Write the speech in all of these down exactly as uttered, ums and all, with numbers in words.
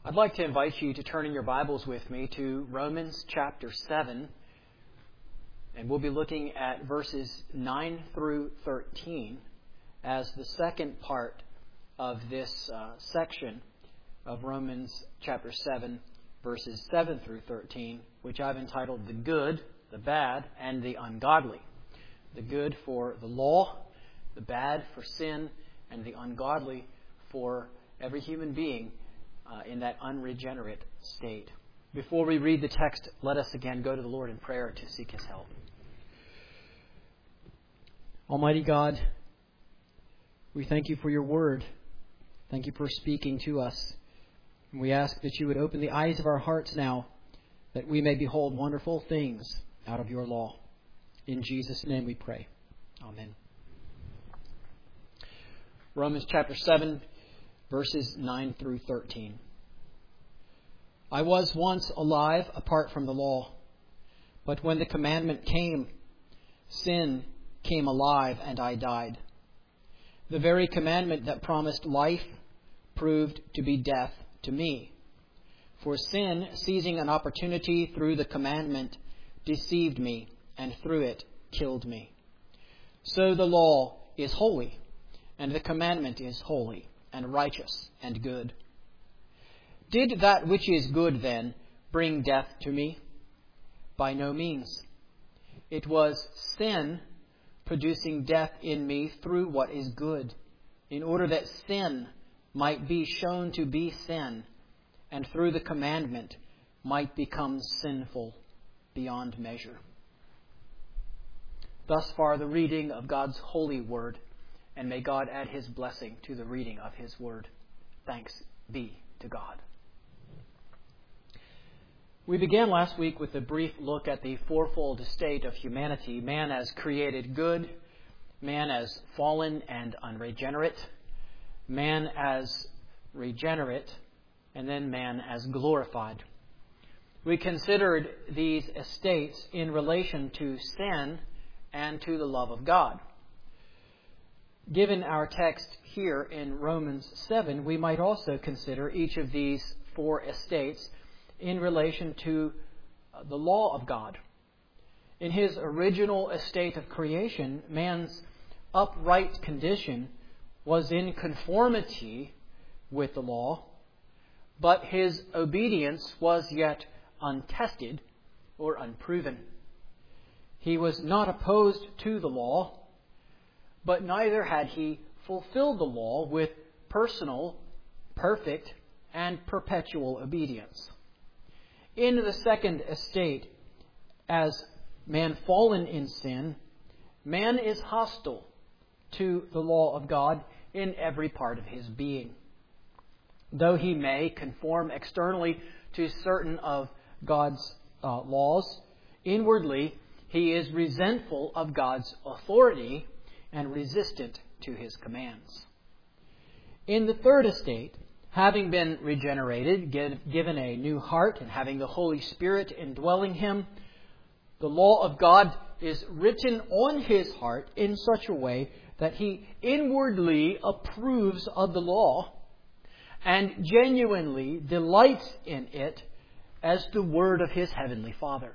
I'd like to invite you to turn in your Bibles with me to Romans chapter seven. And we'll be looking at verses nine through thirteen as the second part of this uh, section of Romans chapter seven, verses seven through thirteen, which I've entitled The Good, the Bad, and the Ungodly. The good for the law, the bad for sin, and the ungodly for every human being uh, in that unregenerate state. Before we read the text, let us again go to the Lord in prayer to seek His help. Almighty God, we thank You for Your word. Thank You for speaking to us. And we ask that You would open the eyes of our hearts now, that we may behold wonderful things out of Your law. In Jesus' name we pray. Amen. Romans chapter seven, verses nine through thirteen. I was once alive apart from the law, but when the commandment came, sin came alive and I died. The very commandment that promised life proved to be death to me. For sin, seizing an opportunity through the commandment, deceived me, and through it killed me. So the law is holy, and the commandment is holy, and righteous, and good. Did that which is good, then, bring death to me? By no means. It was sin producing death in me through what is good, in order that sin might be shown to be sin, and through the commandment might become sinful beyond measure. Thus far the reading of God's holy word, and may God add His blessing to the reading of His word. Thanks be to God. We began last week with a brief look at the fourfold estate of humanity: man as created good, man as fallen and unregenerate, man as regenerate, and then man as glorified. We considered these estates in relation to sin and to the love of God. Given our text here in Romans seven, we might also consider each of these four estates in relation to the law of God. In His original estate of creation, man's upright condition was in conformity with the law, but his obedience was yet untested or unproven. He was not opposed to the law, but neither had he fulfilled the law with personal, perfect, and perpetual obedience. In the second estate, as man fallen in sin, man is hostile to the law of God in every part of his being. Though he may conform externally to certain of God's uh, laws, inwardly he is resentful of God's authority and resistant to His commands. In the third estate, having been regenerated, given a new heart, and having the Holy Spirit indwelling him, the law of God is written on his heart in such a way that he inwardly approves of the law and genuinely delights in it as the word of his heavenly Father.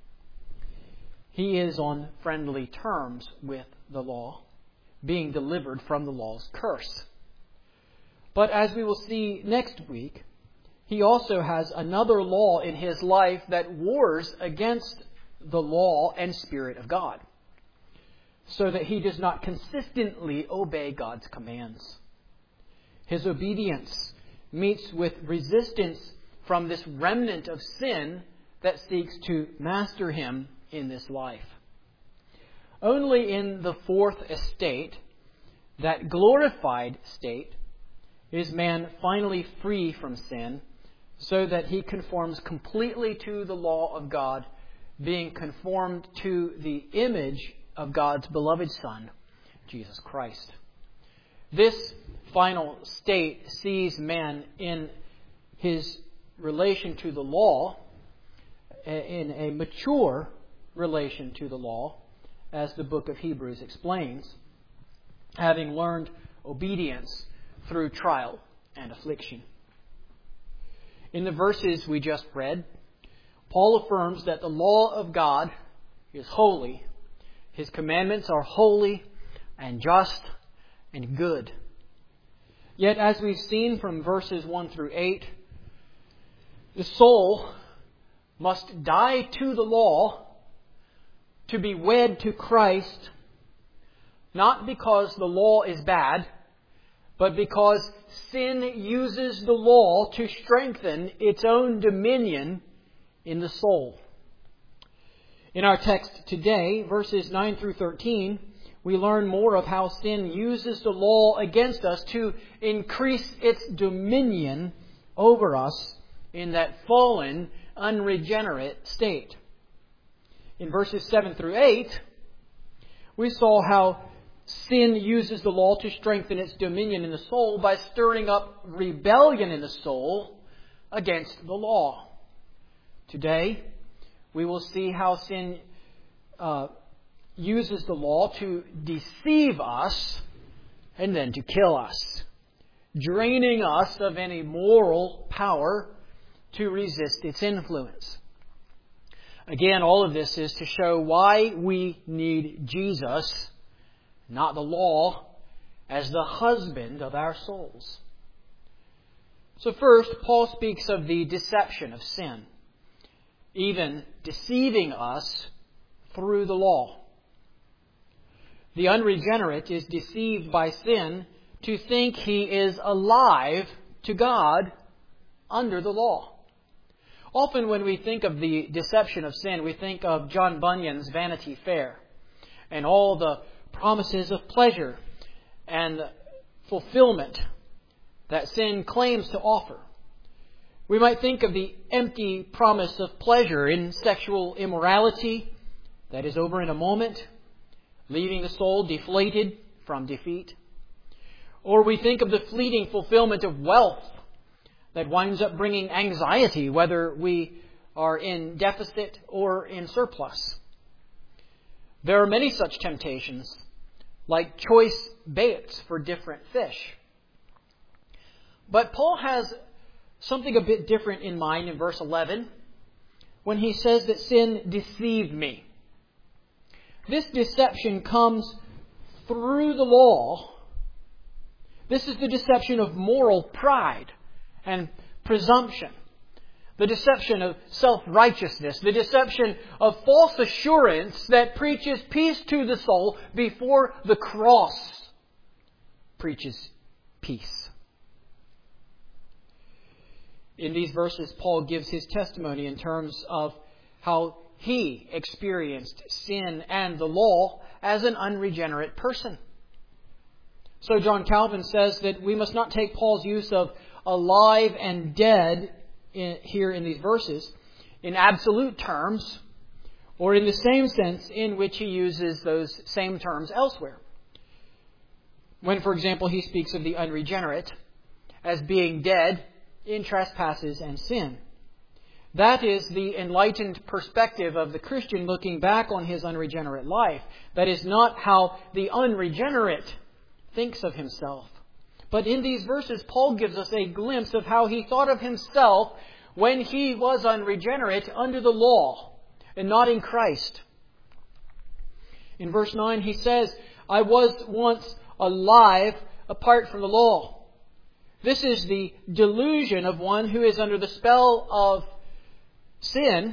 He is on friendly terms with the law, being delivered from the law's curse. But as we will see next week, he also has another law in his life that wars against the law and Spirit of God, so that he does not consistently obey God's commands. His obedience meets with resistance from this remnant of sin that seeks to master him in this life. Only in the fourth estate, that glorified state, is man finally free from sin, so that he conforms completely to the law of God, being conformed to the image of God's beloved Son, Jesus Christ. This final state sees man in his relation to the law, in a mature relation to the law, as the book of Hebrews explains, having learned obedience through trial and affliction. In the verses we just read, Paul affirms that the law of God is holy. His commandments are holy and just and good. Yet, as we've seen from verses one through eight, the soul must die to the law to be wed to Christ, not because the law is bad, but because sin uses the law to strengthen its own dominion in the soul. In our text today, verses nine through thirteen, we learn more of how sin uses the law against us to increase its dominion over us in that fallen, unregenerate state. In verses seven through eight, we saw how sin uses the law to strengthen its dominion in the soul by stirring up rebellion in the soul against the law. Today, we will see how sin uh, uses the law to deceive us and then to kill us, draining us of any moral power to resist its influence. Again, all of this is to show why we need Jesus, not the law, as the husband of our souls. So first, Paul speaks of the deception of sin, even deceiving us through the law. The unregenerate is deceived by sin to think he is alive to God under the law. Often when we think of the deception of sin, we think of John Bunyan's Vanity Fair and all the promises of pleasure and fulfillment that sin claims to offer. We might think of the empty promise of pleasure in sexual immorality that is over in a moment, leaving the soul deflated from defeat. Or we think of the fleeting fulfillment of wealth that winds up bringing anxiety, whether we are in deficit or in surplus. There are many such temptations, like choice baits for different fish. But Paul has something a bit different in mind in verse eleven when he says that sin deceived me. This deception comes through the law. This is the deception of moral pride and presumption. The deception of self-righteousness. The deception of false assurance that preaches peace to the soul before the cross preaches peace. In these verses, Paul gives his testimony in terms of how he experienced sin and the law as an unregenerate person. So John Calvin says that we must not take Paul's use of alive and dead in, here in these verses in absolute terms, or in the same sense in which he uses those same terms elsewhere. When, for example, he speaks of the unregenerate as being dead in trespasses and sin. That is the enlightened perspective of the Christian looking back on his unregenerate life. That is not how the unregenerate thinks of himself. But in these verses, Paul gives us a glimpse of how he thought of himself when he was unregenerate under the law and not in Christ. In verse nine, he says, I was once alive apart from the law. This is the delusion of one who is under the spell of sin,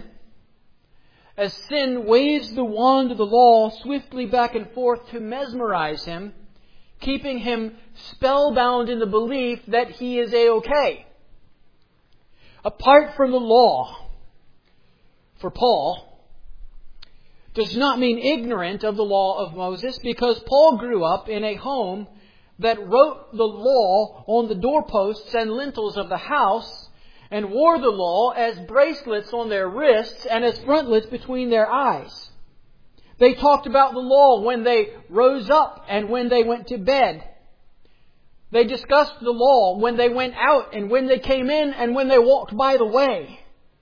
as sin waves the wand of the law swiftly back and forth to mesmerize him, keeping him spellbound in the belief that he is A-okay. Apart from the law, for Paul, does not mean ignorant of the law of Moses, because Paul grew up in a home that wrote the law on the doorposts and lintels of the house and wore the law as bracelets on their wrists and as frontlets between their eyes. They talked about the law when they rose up and when they went to bed. They discussed the law when they went out and when they came in and when they walked by the way.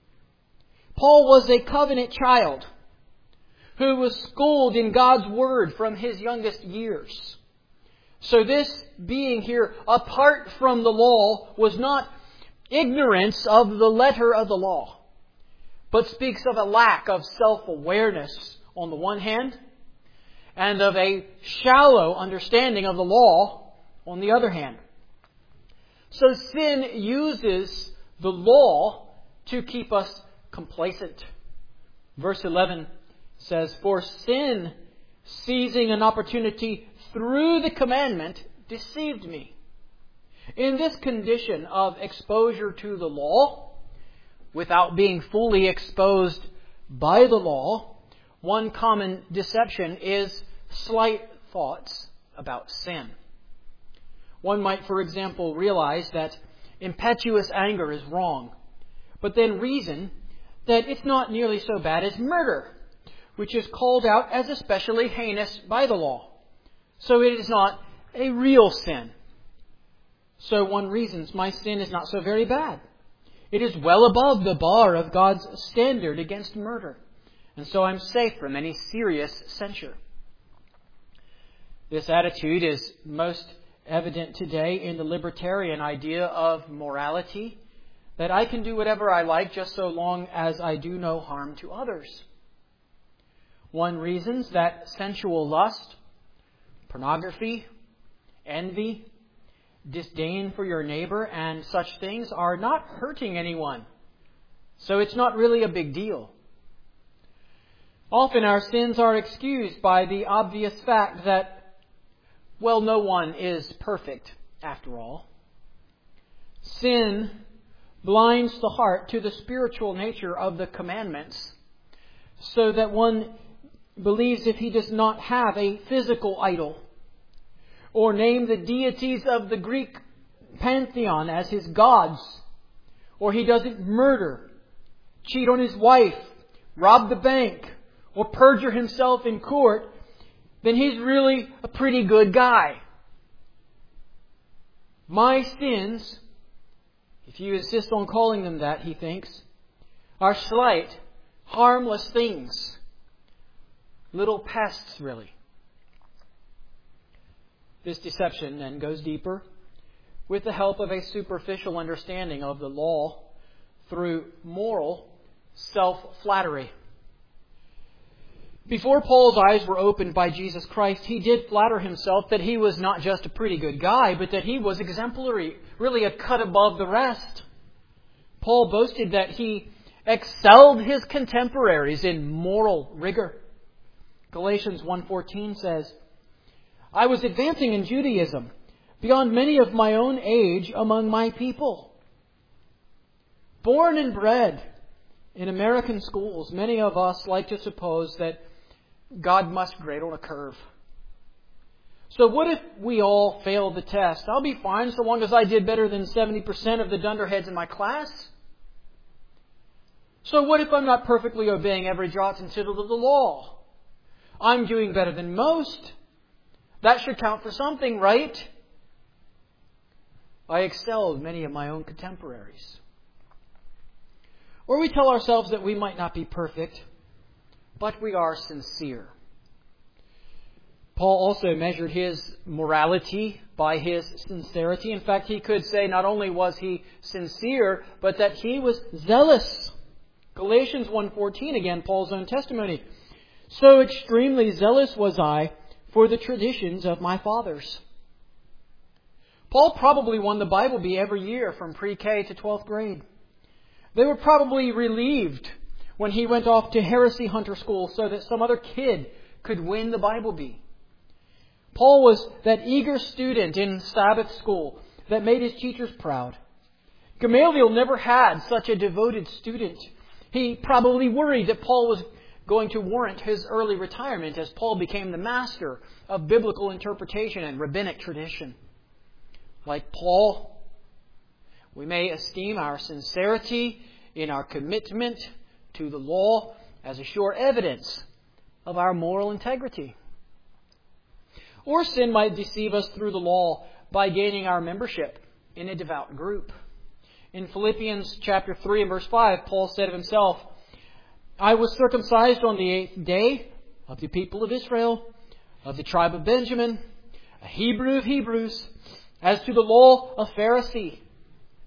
Paul was a covenant child who was schooled in God's Word from his youngest years. So this being here apart from the law was not ignorance of the letter of the law, but speaks of a lack of self-awareness on the one hand, and of a shallow understanding of the law on the other hand. So sin uses the law to keep us complacent. Verse eleven says, "For sin, seizing an opportunity through the commandment, deceived me." In this condition of exposure to the law, without being fully exposed by the law, one common deception is slight thoughts about sin. One might, for example, realize that impetuous anger is wrong, but then reason that it's not nearly so bad as murder, which is called out as especially heinous by the law. So it is not a real sin. So one reasons my sin is not so very bad. It is well above the bar of God's standard against murder, and so I'm safe from any serious censure. This attitude is most evident today in the libertarian idea of morality, that I can do whatever I like just so long as I do no harm to others. One reasons that sensual lust, pornography, envy, disdain for your neighbor, and such things are not hurting anyone. So it's not really a big deal. Often our sins are excused by the obvious fact that, well, no one is perfect after all. Sin blinds the heart to the spiritual nature of the commandments, so that one believes if he does not have a physical idol, or name the deities of the Greek pantheon as his gods, or he doesn't murder, cheat on his wife, rob the bank, or perjure himself in court, then he's really a pretty good guy. My sins, if you insist on calling them that, he thinks, are slight, harmless things. Little pests, really. This deception then goes deeper with the help of a superficial understanding of the law through moral self-flattery. Before Paul's eyes were opened by Jesus Christ, he did flatter himself that he was not just a pretty good guy, but that he was exemplary, really a cut above the rest. Paul boasted that he excelled his contemporaries in moral rigor. Galatians one fourteen says, "I was advancing in Judaism beyond many of my own age among my people." Born and bred in American schools, many of us like to suppose that God must grade on a curve. So what if we all failed the test? I'll be fine so long as I did better than seventy percent of the dunderheads in my class. So what if I'm not perfectly obeying every jot and tittle of the law? I'm doing better than most. That should count for something, right? I excelled many of my own contemporaries. Or we tell ourselves that we might not be perfect, but we are sincere. Paul also measured his morality by his sincerity. In fact, he could say not only was he sincere, but that he was zealous. Galatians one fourteen, again, Paul's own testimony. "So extremely zealous was I for the traditions of my fathers." Paul probably won the Bible Bee every year from pre-K to twelfth grade. They were probably relieved when he went off to heresy hunter school so that some other kid could win the Bible Bee. Paul was that eager student in Sabbath school that made his teachers proud. Gamaliel never had such a devoted student. He probably worried that Paul was going to warrant his early retirement as Paul became the master of biblical interpretation and rabbinic tradition. Like Paul, we may esteem our sincerity in our commitment to the law as a sure evidence of our moral integrity. Or sin might deceive us through the law by gaining our membership in a devout group. In Philippians chapter three and verse five, Paul said of himself, "I was circumcised on the eighth day of the people of Israel, of the tribe of Benjamin, a Hebrew of Hebrews, as to the law, a Pharisee,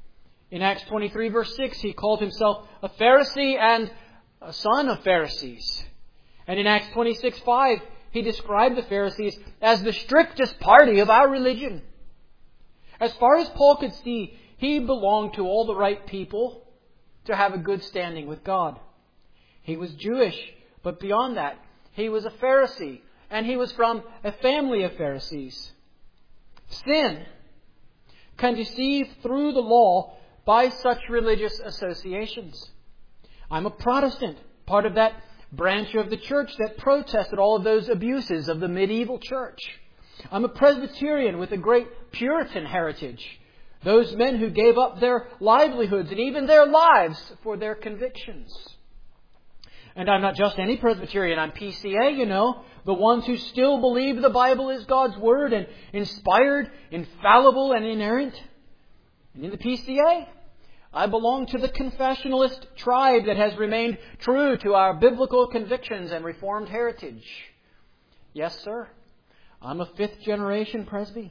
In Acts twenty-three, verse six, he called himself a Pharisee and a son of Pharisees. And in Acts twenty-six, five, he described the Pharisees as the strictest party of our religion. As far as Paul could see, he belonged to all the right people to have a good standing with God. He was Jewish, but beyond that, he was a Pharisee, and he was from a family of Pharisees. Sin can deceive through the law by such religious associations. I'm a Protestant, part of that branch of the church that protested all of those abuses of the medieval church. I'm a Presbyterian with a great Puritan heritage. Those men who gave up their livelihoods and even their lives for their convictions. And I'm not just any Presbyterian. I'm P C A, you know. The ones who still believe the Bible is God's Word and inspired, infallible, and inerrant. And in the P C A, I belong to the confessionalist tribe that has remained true to our biblical convictions and Reformed heritage. Yes, sir. I'm a fifth generation Presby.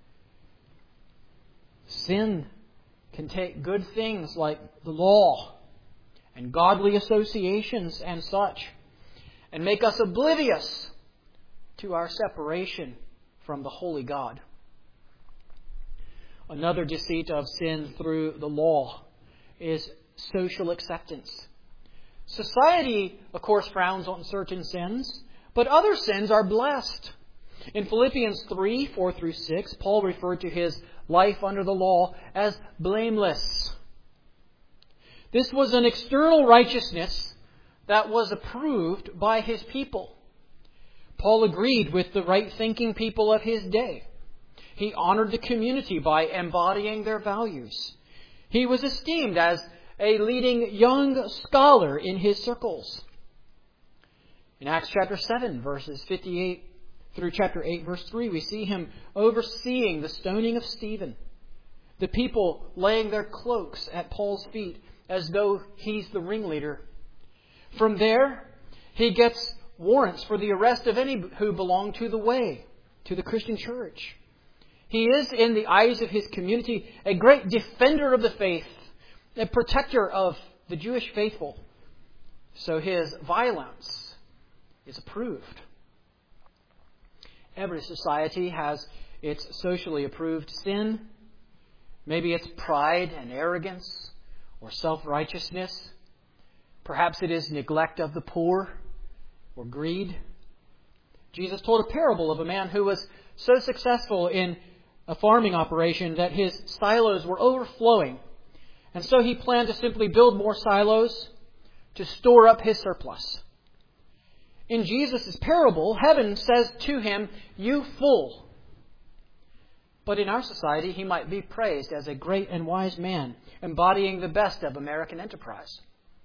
Sin can take good things like the law and godly associations and such and make us oblivious to our separation from the holy God. Another deceit of sin through the law is social acceptance. Society, of course, frowns on certain sins, but other sins are blessed. In Philippians three, four through six, Paul referred to his life under the law as blameless. This was an external righteousness that was approved by his people. Paul agreed with the right-thinking people of his day. He honored the community by embodying their values. He was esteemed as a leading young scholar in his circles. In Acts chapter seven, verses fifty-eight through chapter eight, verse three, we see him overseeing the stoning of Stephen. The people laying their cloaks at Paul's feet as though he's the ringleader. From there, he gets warrants for the arrest of any who belong to the way, to the Christian church. He is, in the eyes of his community, a great defender of the faith, a protector of the Jewish faithful. So his violence is approved. Every society has its socially approved sin. Maybe it's pride and arrogance or self-righteousness. Perhaps it is neglect of the poor or greed. Jesus told a parable of a man who was so successful in a farming operation that his silos were overflowing. And so he planned to simply build more silos to store up his surplus. In Jesus' parable, heaven says to him, "You fool." But in our society, he might be praised as a great and wise man, embodying the best of American enterprise.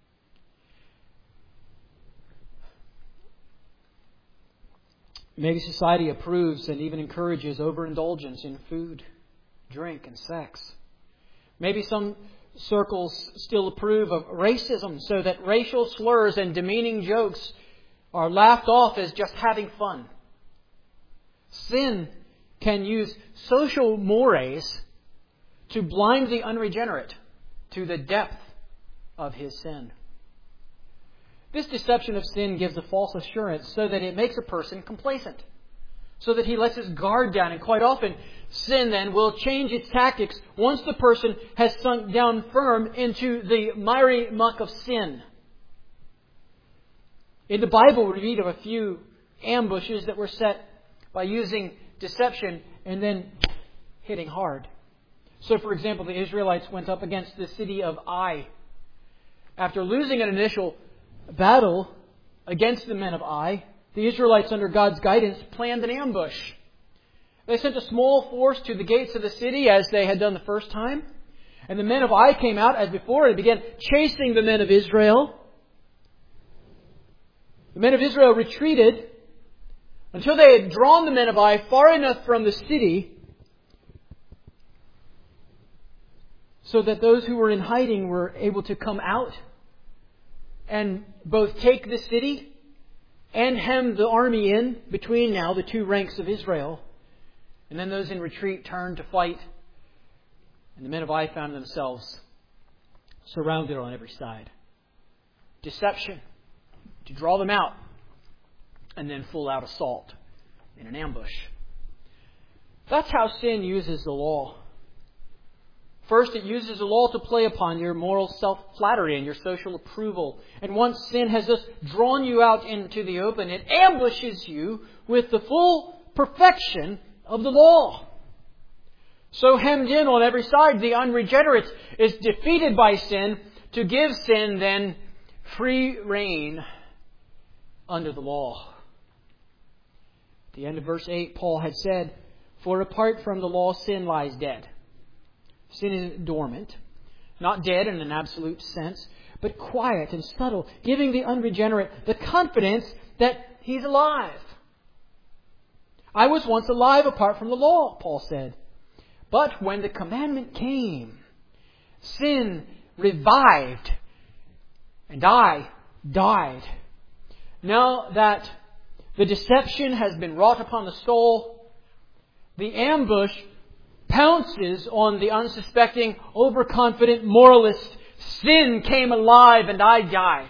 Maybe society approves and even encourages overindulgence in food, drink, and sex. Maybe some circles still approve of racism so that racial slurs and demeaning jokes are laughed off as just having fun. Sin can use social mores to blind the unregenerate to the depth of his sin. This deception of sin gives a false assurance so that it makes a person complacent, so that he lets his guard down. And quite often, sin then will change its tactics once the person has sunk down firm into the miry muck of sin. In the Bible, we read of a few ambushes that were set by using deception and then hitting hard. So, for example, the Israelites went up against the city of Ai. After losing an initial battle against the men of Ai, the Israelites, under God's guidance, planned an ambush. They sent a small force to the gates of the city as they had done the first time. And the men of Ai came out as before and began chasing the men of Israel. The men of Israel retreated until they had drawn the men of Ai far enough from the city so that those who were in hiding were able to come out and both take the city and hem the army in between now the two ranks of Israel. And then those in retreat turned to fight. And the men of Ai found themselves surrounded on every side. Deception, to draw them out, and then full-out assault in an ambush. That's how sin uses the law. First, it uses the law to play upon your moral self-flattery and your social approval. And once sin has just drawn you out into the open, it ambushes you with the full perfection of the law. So hemmed in on every side, the unregenerate is defeated by sin to give sin then free rein under the law. At the end of verse eight, Paul had said, "For apart from the law, sin lies dead." Sin is dormant, not dead in an absolute sense, but quiet and subtle, giving the unregenerate the confidence that he's alive. I was once alive apart from the law, Paul said. But when the commandment came, sin revived, and I died. Now that the deception has been wrought upon the soul, the ambush pounces on the unsuspecting, overconfident moralist. Sin came alive and I died.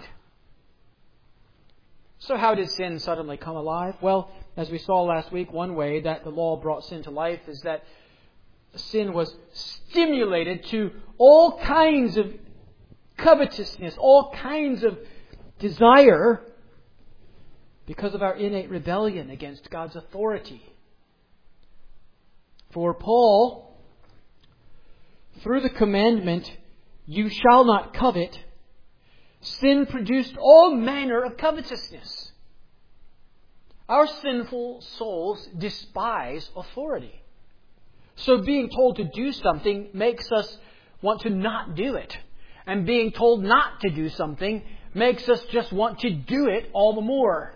So how did sin suddenly come alive? Well, as we saw last week, one way that the law brought sin to life is that sin was stimulated to all kinds of covetousness, all kinds of desire because of our innate rebellion against God's authority. For Paul, through the commandment, "You shall not covet," sin produced all manner of covetousness. Our sinful souls despise authority. So being told to do something makes us want to not do it. And being told not to do something makes us just want to do it all the more.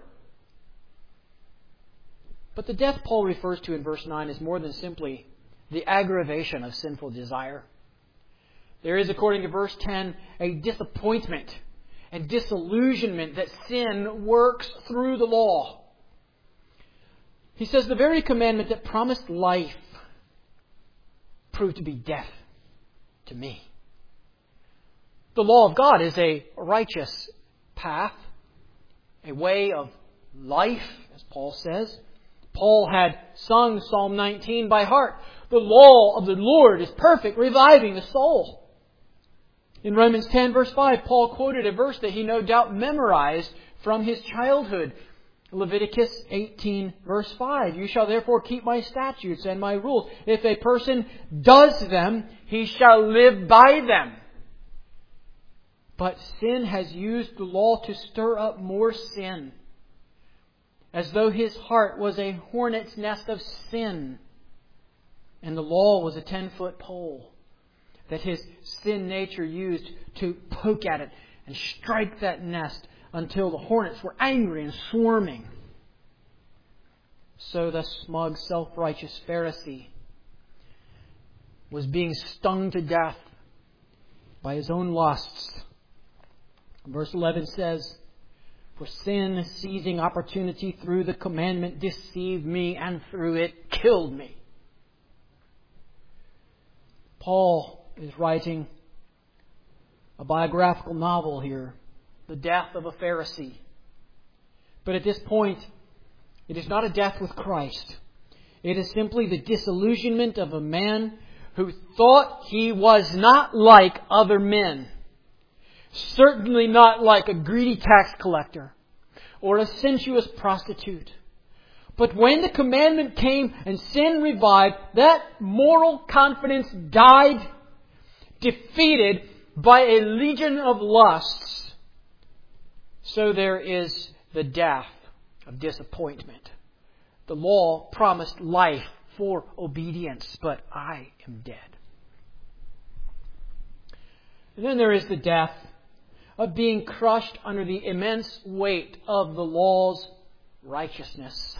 But the death Paul refers to in verse nine is more than simply the aggravation of sinful desire. There is, according to verse ten, a disappointment and disillusionment that sin works through the law. He says the very commandment that promised life proved to be death to me. The law of God is a righteous path, a way of life, as Paul says. Paul had sung Psalm nineteen by heart. The law of the Lord is perfect, reviving the soul. In Romans ten, verse five, Paul quoted a verse that he no doubt memorized from his childhood. Leviticus eighteen, verse five. "You shall therefore keep my statutes and my rules. If a person does them, he shall live by them." But sin has used the law to stir up more sin, as though his heart was a hornet's nest of sin, and the law was a ten-foot pole that his sin nature used to poke at it and strike that nest until the hornets were angry and swarming. So the smug, self-righteous Pharisee was being stung to death by his own lusts. Verse eleven says, "For sin, seizing opportunity through the commandment, deceived me, and through it killed me." Paul is writing a biographical novel here, the death of a Pharisee. But at this point, it is not a death with Christ. It is simply the disillusionment of a man who thought he was not like other men. Certainly not like a greedy tax collector or a sensuous prostitute. But when the commandment came and sin revived, that moral confidence died, defeated by a legion of lusts. So there is the death of disappointment. The law promised life for obedience, but I am dead. And then there is the death of being crushed under the immense weight of the law's righteousness.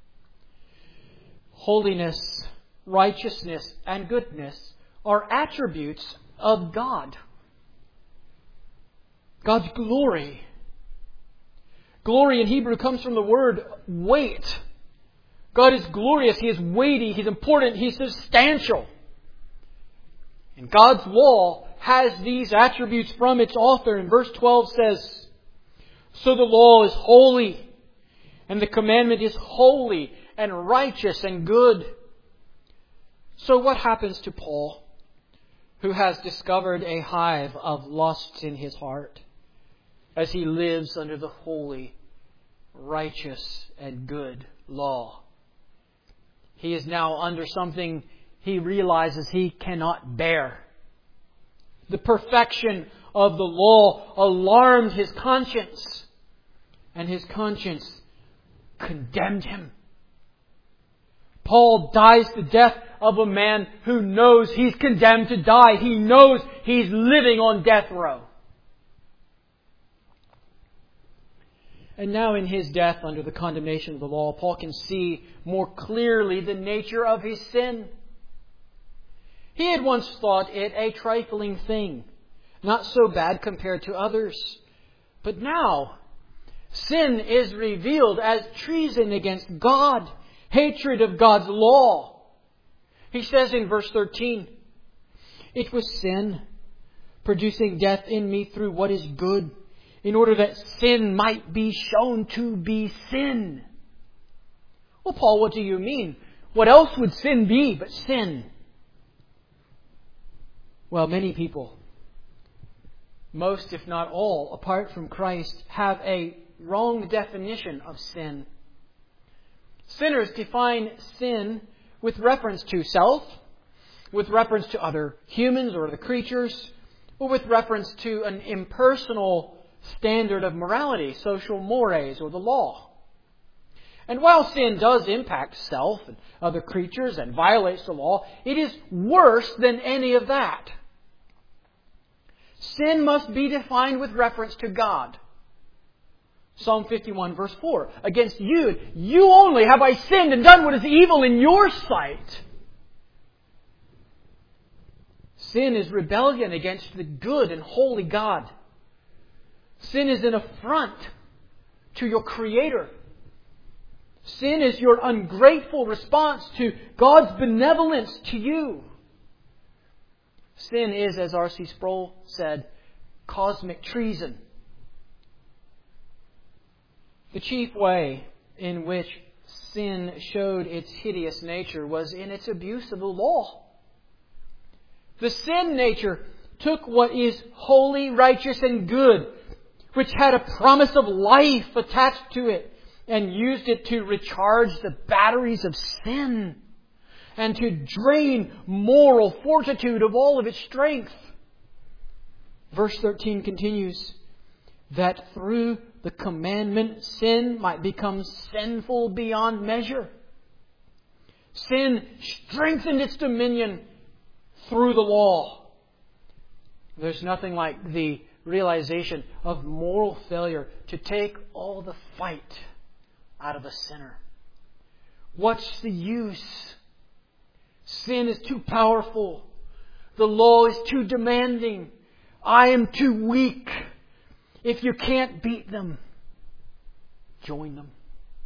Holiness, righteousness, and goodness are attributes of God. God's glory. Glory in Hebrew comes from the word weight. God is glorious. He is weighty. He's important. He's substantial. And God's law has these attributes from its author. And verse twelve says, "So the law is holy, and the commandment is holy and righteous and good." So what happens to Paul, who has discovered a hive of lusts in his heart, as he lives under the holy, righteous, and good law? He is now under something he realizes he cannot bear. The perfection of the law alarmed his conscience, and his conscience condemned him. Paul dies the death of a man who knows he's condemned to die. He knows he's living on death row. And now in his death under the condemnation of the law, Paul can see more clearly the nature of his sin. He had once thought it a trifling thing, not so bad compared to others. But now, sin is revealed as treason against God, hatred of God's law. He says in verse thirteen, "It was sin, producing death in me through what is good, in order that sin might be shown to be sin." Well, Paul, what do you mean? What else would sin be but sin? Well, many people, most if not all, apart from Christ, have a wrong definition of sin. Sinners define sin with reference to self, with reference to other humans or the creatures, or with reference to an impersonal standard of morality, social mores, or the law. And while sin does impact self and other creatures and violates the law, it is worse than any of that. Sin must be defined with reference to God. Psalm fifty-one verse four, "Against you, you only have I sinned and done what is evil in your sight." Sin is rebellion against the good and holy God. Sin is an affront to your Creator. Sin is your ungrateful response to God's benevolence to you. Sin is, as R C Sproul said, cosmic treason. The chief way in which sin showed its hideous nature was in its abuse of the law. The sin nature took what is holy, righteous, and good, which had a promise of life attached to it, and used it to recharge the batteries of sin and to drain moral fortitude of all of its strength. Verse thirteen continues, "That through the commandment sin might become sinful beyond measure." Sin strengthened its dominion through the law. There's nothing like the realization of moral failure to take all the fight out of a sinner. What's the use? Sin is too powerful. The law is too demanding. I am too weak. If you can't beat them, join them.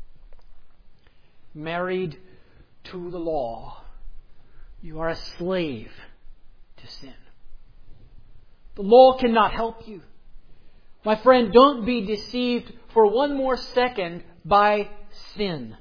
Married to the law, you are a slave to sin. The law cannot help you. My friend, don't be deceived for one more second by sin.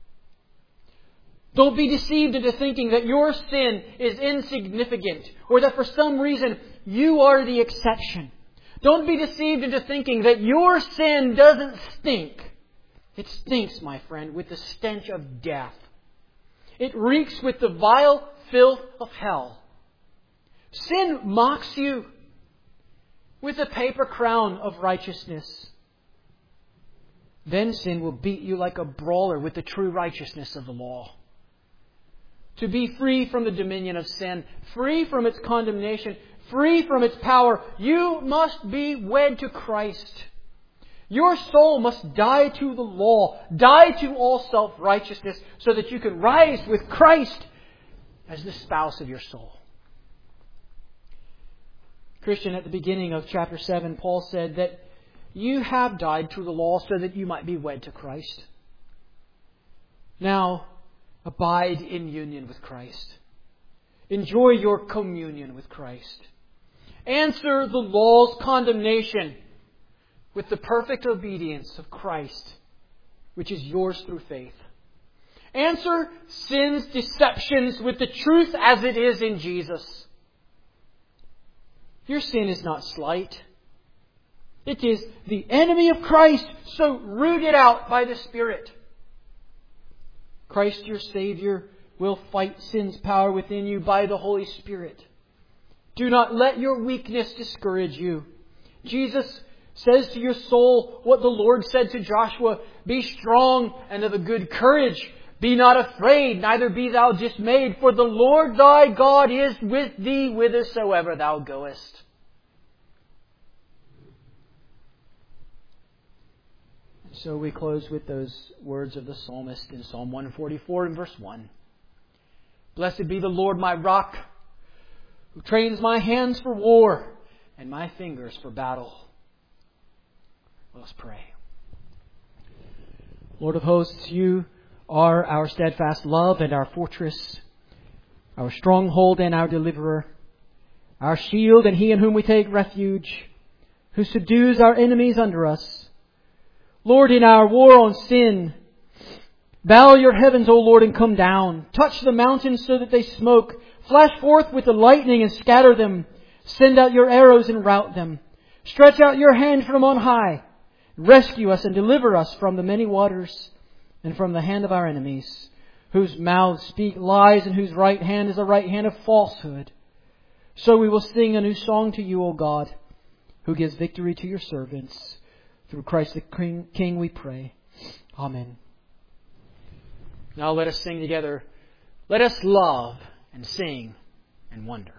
Don't be deceived into thinking that your sin is insignificant or that for some reason you are the exception. Don't be deceived into thinking that your sin doesn't stink. It stinks, my friend, with the stench of death. It reeks with the vile filth of hell. Sin mocks you with a paper crown of righteousness. Then sin will beat you like a brawler with the true righteousness of the law. To be free from the dominion of sin, free from its condemnation, free from its power, you must be wed to Christ. Your soul must die to the law, die to all self-righteousness, so that you can rise with Christ as the spouse of your soul. Christian, at the beginning of chapter seven, Paul said that you have died to the law so that you might be wed to Christ. Now, abide in union with Christ. Enjoy your communion with Christ. Answer the law's condemnation with the perfect obedience of Christ, which is yours through faith. Answer sin's deceptions with the truth as it is in Jesus. Your sin is not slight. It is the enemy of Christ, so root it out by the Spirit. Christ your Savior will fight sin's power within you by the Holy Spirit. Do not let your weakness discourage you. Jesus says to your soul what the Lord said to Joshua, be strong and of a good courage. Be not afraid, neither be thou dismayed, for the Lord thy God is with thee whithersoever thou goest. So we close with those words of the psalmist in Psalm one forty-four and verse one. Blessed be the Lord my rock, who trains my hands for war and my fingers for battle. Let us pray. Lord of hosts, you are our steadfast love and our fortress, our stronghold and our deliverer, our shield and he in whom we take refuge, who subdues our enemies under us. Lord, in our war on sin, bow your heavens, O Lord, and come down. Touch the mountains so that they smoke. Flash forth with the lightning and scatter them. Send out your arrows and rout them. Stretch out your hand from on high. Rescue us and deliver us from the many waters and from the hand of our enemies, whose mouths speak lies and whose right hand is a right hand of falsehood. So we will sing a new song to you, O God, who gives victory to your servants. Through Christ the King, King we pray. Amen. Now let us sing together. Let us love and sing and wonder.